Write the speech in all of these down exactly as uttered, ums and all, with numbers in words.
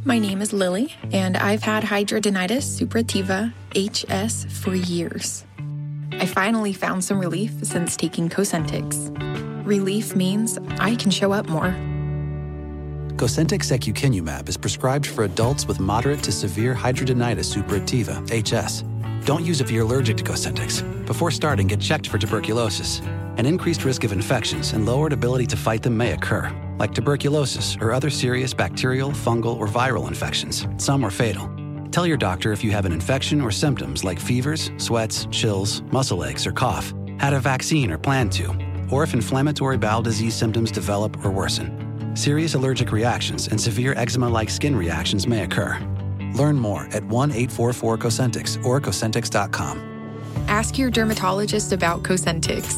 my name is Lily, and I've had hidradenitis suppurativa, H S, for years. I finally found some relief since taking Cosentyx. Relief means I can show up more. Cosentyx secukinumab is prescribed for adults with moderate to severe hidradenitis suppurativa, H S. Don't use if you're allergic to Cosentyx. Before starting, get checked for tuberculosis. An increased risk of infections and lowered ability to fight them may occur, like tuberculosis or other serious bacterial, fungal, or viral infections. Some are fatal. Tell your doctor if you have an infection or symptoms like fevers, sweats, chills, muscle aches, or cough, had a vaccine or plan to, or if inflammatory bowel disease symptoms develop or worsen. Serious allergic reactions and severe eczema-like skin reactions may occur. Learn more at one eight four four Cosentyx or Cosentyx dot com. Ask your dermatologist about Cosentyx.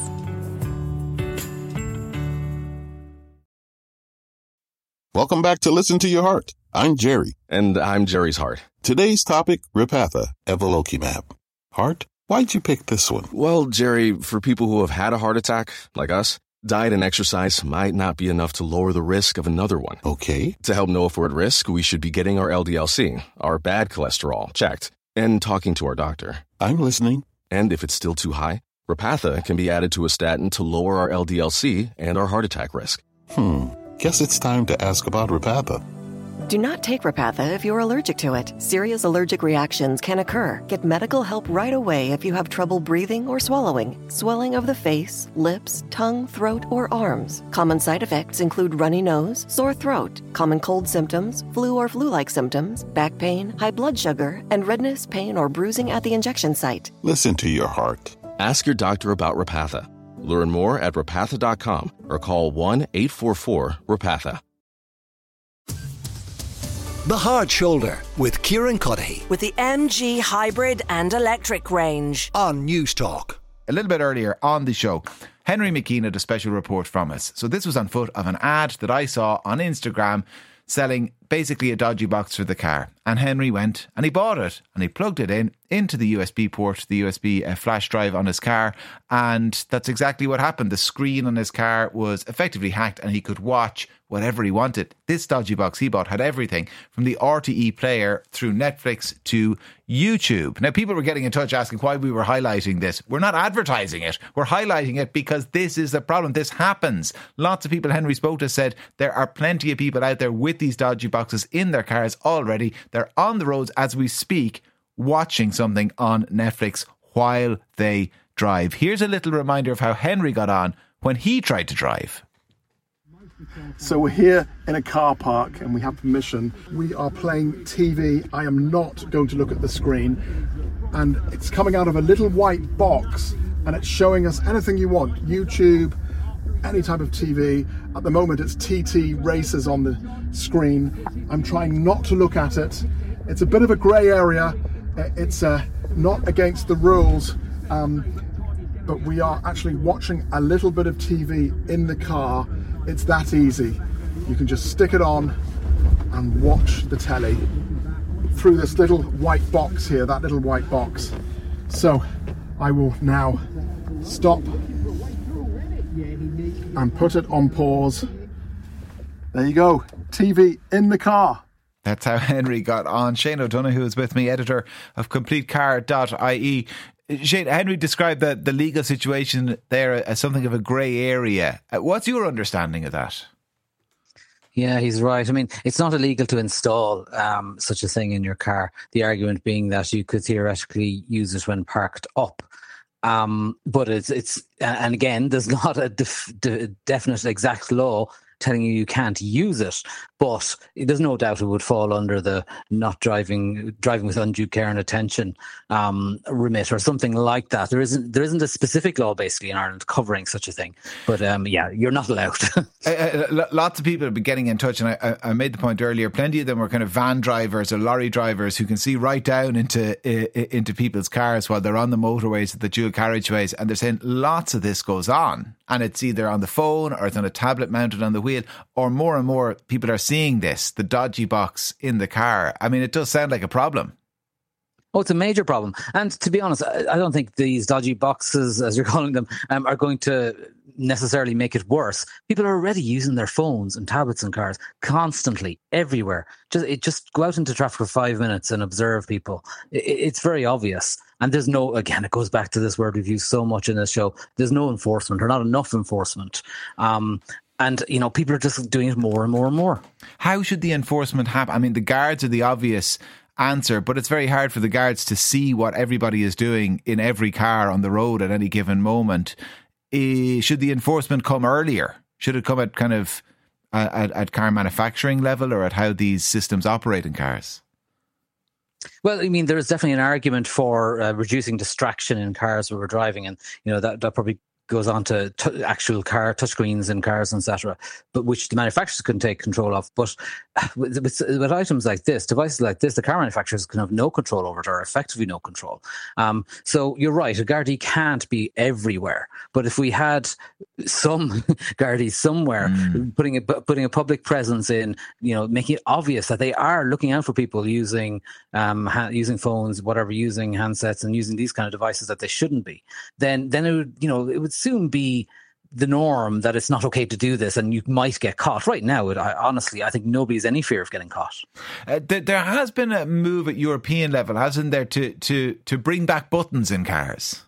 Welcome back to Listen to Your Heart. I'm Jerry. And I'm Jerry's heart. Today's topic, Repatha, evolocumab. Heart? Why'd you pick this one? Well, Jerry, for people who have had a heart attack, like us, diet and exercise might not be enough to lower the risk of another one. Okay. To help know if we're at risk, we should be getting our L D L C, our bad cholesterol, checked, and talking to our doctor. I'm listening. And if it's still too high, Repatha can be added to a statin to lower our L D L C and our heart attack risk. Hmm. Guess it's time to ask about Repatha. Do not take Repatha if you're allergic to it. Serious allergic reactions can occur. Get medical help right away if you have trouble breathing or swallowing, swelling of the face, lips, tongue, throat, or arms. Common side effects include runny nose, sore throat, common cold symptoms, flu or flu-like symptoms, back pain, high blood sugar, and redness, pain, or bruising at the injection site. Listen to your heart. Ask your doctor about Repatha. Learn more at repatha dot com or call one eight four four Repatha. The Hard Shoulder with Kieran Cuddihy. With the M G hybrid and electric range. On News Talk. A little bit earlier on the show, Henry McKean had a special report from us. So this was on foot of an ad that I saw on Instagram selling basically a dodgy box for the car. And Henry went and he bought it and he plugged it in into the U S B port, the U S B uh, flash drive on his car. And that's exactly what happened. The screen on his car was effectively hacked and he could watch whatever he wanted. This dodgy box he bought had everything from the R T E player through Netflix to YouTube. Now, people were getting in touch asking why we were highlighting this. We're not advertising it. We're highlighting it because this is the problem. This happens. Lots of people Henry spoke to said there are plenty of people out there with these dodgy boxes in their cars already. They're on the roads as we speak, watching something on Netflix while they drive. Here's a little reminder of how Henry got on when he tried to drive. So we're here in a car park and we have permission. We are playing T V. I am not going to look at the screen. And it's coming out of a little white box and it's showing us anything you want. YouTube, any type of T V. At the moment it's T T races on the screen. I'm trying not to look at it. It's a bit of a grey area. It's uh, not against the rules. Um, but we are actually watching a little bit of T V in the car. It's that easy. You can just stick it on and watch the telly through this little white box here, that little white box. So I will now stop and put it on pause. There you go, T V in the car. That's how Henry got on. Shane O'Donoghue is with me, editor of complete car dot I E. Shane, Henry described the, the legal situation there as something of a grey area. What's your understanding of that? Yeah, he's right. I mean, it's not illegal to install um, such a thing in your car. The argument being that you could theoretically use it when parked up. Um, but it's, it's, and again, there's not a def, de, definite exact law telling you you can't use it, but there's no doubt it would fall under the not driving driving with undue care and attention um, remit or something like that. There isn't there isn't a specific law basically in Ireland covering such a thing, but um, yeah, you're not allowed. uh, uh, lots of people have been getting in touch, and I, I made the point earlier. Plenty of them were kind of van drivers or lorry drivers who can see right down into uh, into people's cars while they're on the motorways, the dual carriageways, and they're saying lots of this goes on. And it's either on the phone or it's on a tablet mounted on the wheel, or more and more people are seeing this, the dodgy box in the car. I mean, it does sound like a problem. Oh, it's a major problem. And to be honest, I don't think these dodgy boxes, as you're calling them, um, are going to necessarily make it worse. People are already using their phones and tablets in cars constantly, everywhere. Just it, just go out into traffic for five minutes and observe people. It, it's very obvious. And there's no, again, it goes back to this word we've used so much in this show. There's no enforcement, or not enough enforcement. Um, and, you know, people are just doing it more and more and more. How should the enforcement happen? I mean, the guards are the obvious answer, but it's very hard for the guards to see what everybody is doing in every car on the road at any given moment. Uh, should the enforcement come earlier? Should it come at kind of uh, at, at car manufacturing level, or at how these systems operate in cars? Well, I mean, there is definitely an argument for uh, reducing distraction in cars when we're driving, and you know that that probably goes on to t- actual car touchscreens in cars, et cetera, but which the manufacturers can take control of. But with, with, with items like this, devices like this, the car manufacturers can have no control over it, or effectively no control. Um, so you're right, a Gardaí can't be everywhere. But if we had some Gardaí somewhere mm. putting a putting a public presence in, you know, making it obvious that they are looking out for people using um, ha- using phones, whatever, using handsets and using these kind of devices that they shouldn't be, then then it would, you know, it would soon be the norm that it's not okay to do this, and you might get caught. Right now, it, I, honestly, I think nobody's any fear of getting caught. Uh, th- there has been a move at European level, hasn't there, to to to bring back buttons in cars?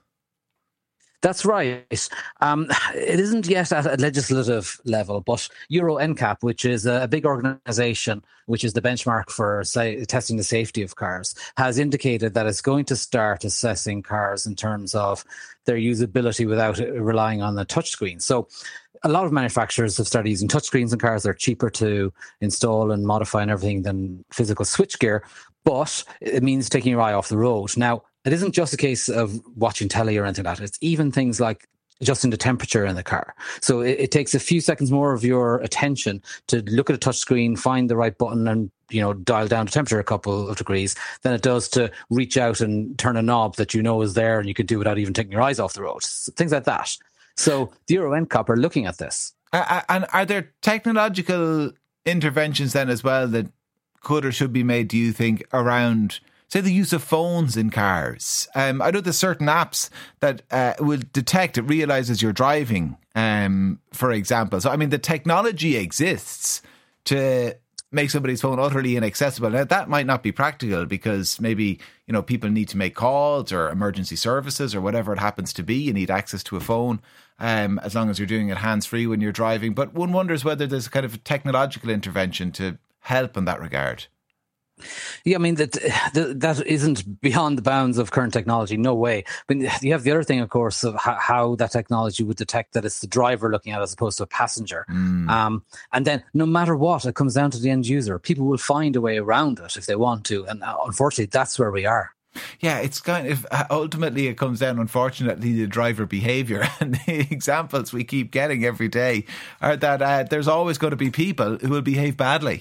That's right. Um, it isn't yet at a legislative level, but Euro N C A P, which is a big organisation, which is the benchmark for say, testing the safety of cars, has indicated that it's going to start assessing cars in terms of their usability without relying on the touchscreen. So a lot of manufacturers have started using touchscreens in cars. They're cheaper to install and modify and everything than physical switchgear, but it means taking your eye off the road. Now, it isn't just a case of watching telly or anything like that. It's even things like adjusting the temperature in the car. So it, it takes a few seconds more of your attention to look at a touch screen, find the right button and, you know, dial down the temperature a couple of degrees than it does to reach out and turn a knob that you know is there and you can do without even taking your eyes off the road. Things like that. So the Euro N C A P are looking at this. Uh, and are there technological interventions then as well that could or should be made, do you think, around, say, the use of phones in cars? Um, I know there's certain apps that uh, will detect, it realises you're driving, um, for example. So, I mean, the technology exists to make somebody's phone utterly inaccessible. Now, that might not be practical because maybe, you know, people need to make calls or emergency services or whatever it happens to be. You need access to a phone, um, as long as you're doing it hands-free when you're driving. But one wonders whether there's a kind of technological intervention to help in that regard. Yeah, I mean, that that isn't beyond the bounds of current technology. No way. But you have the other thing, of course, of how, how that technology would detect that it's the driver looking at as opposed to a passenger. Mm. Um, and then no matter what, it comes down to the end user. People will find a way around it if they want to. And unfortunately, that's where we are. Yeah, it's kind of, ultimately it comes down, unfortunately, to driver behaviour. And the examples we keep getting every day are that uh, there's always going to be people who will behave badly.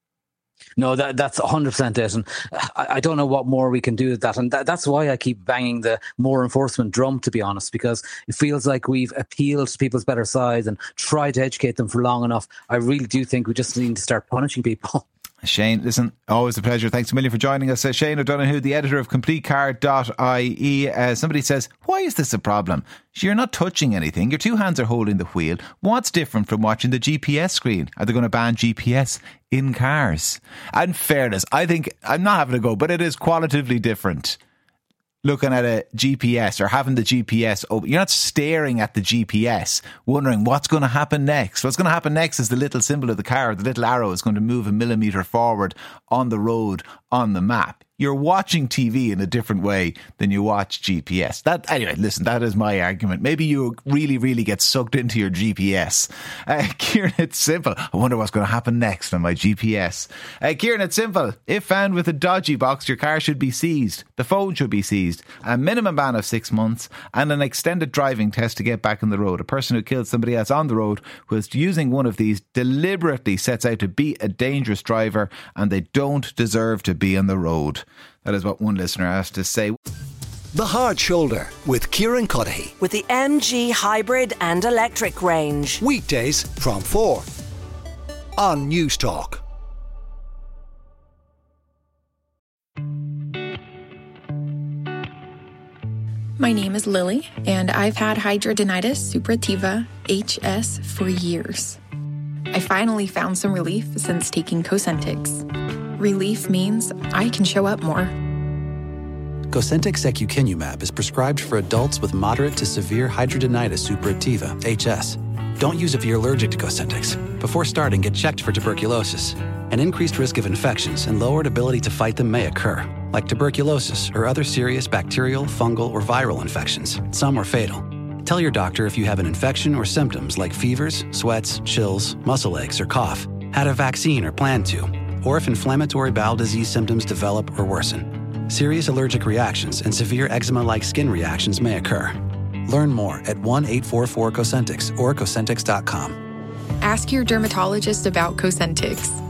No, that that's one hundred percent it. And I, I don't know what more we can do with that. And that, that's why I keep banging the more enforcement drum, to be honest, because it feels like we've appealed to people's better sides and tried to educate them for long enough. I really do think we just need to start punishing people. Shane, listen, always a pleasure. Thanks a million for joining us. Uh, Shane O'Donoghue, the editor of complete car dot I E. Uh, somebody says, why is this a problem? You're not touching anything. Your two hands are holding the wheel. What's different from watching the G P S screen? Are they going to ban G P S in cars? And fairness, I think, I'm not having a go, but it is qualitatively different looking at a G P S or having the G P S open. You're not staring at the G P S wondering what's going to happen next. What's going to happen next is the little symbol of the car, the little arrow is going to move a millimetre forward on the road on the map. You're watching T V in a different way than you watch G P S. That anyway, listen, that is my argument. Maybe you really, really get sucked into your G P S. Uh, Kieran, it's simple. I wonder what's going to happen next on my G P S. Uh, Kieran, it's simple. If found with a dodgy box, your car should be seized. The phone should be seized. A minimum ban of six months and an extended driving test to get back on the road. A person who killed somebody else on the road who is using one of these deliberately sets out to be a dangerous driver, and they don't deserve to be on the road. That is what one listener has to say. The Hard Shoulder with Kieran Cuddihy. With the M G hybrid and electric range. Weekdays from four on News Talk. My name is Lily, and I've had hidradenitis suppurativa, H S for years. I finally found some relief since taking Cosentix. Relief means I can show up more. Cosentix secukinumab is prescribed for adults with moderate to severe hidradenitis suppurativa, H S. Don't use if you're allergic to Cosentix. Before starting, get checked for tuberculosis. An increased risk of infections and lowered ability to fight them may occur, like tuberculosis or other serious bacterial, fungal, or viral infections. Some are fatal. Tell your doctor if you have an infection or symptoms like fevers, sweats, chills, muscle aches, or cough, had a vaccine or plan to, or if inflammatory bowel disease symptoms develop or worsen. Serious allergic reactions and severe eczema-like skin reactions may occur. Learn more at one eight four four Cosentix or Cosentix dot com. Ask your dermatologist about Cosentix.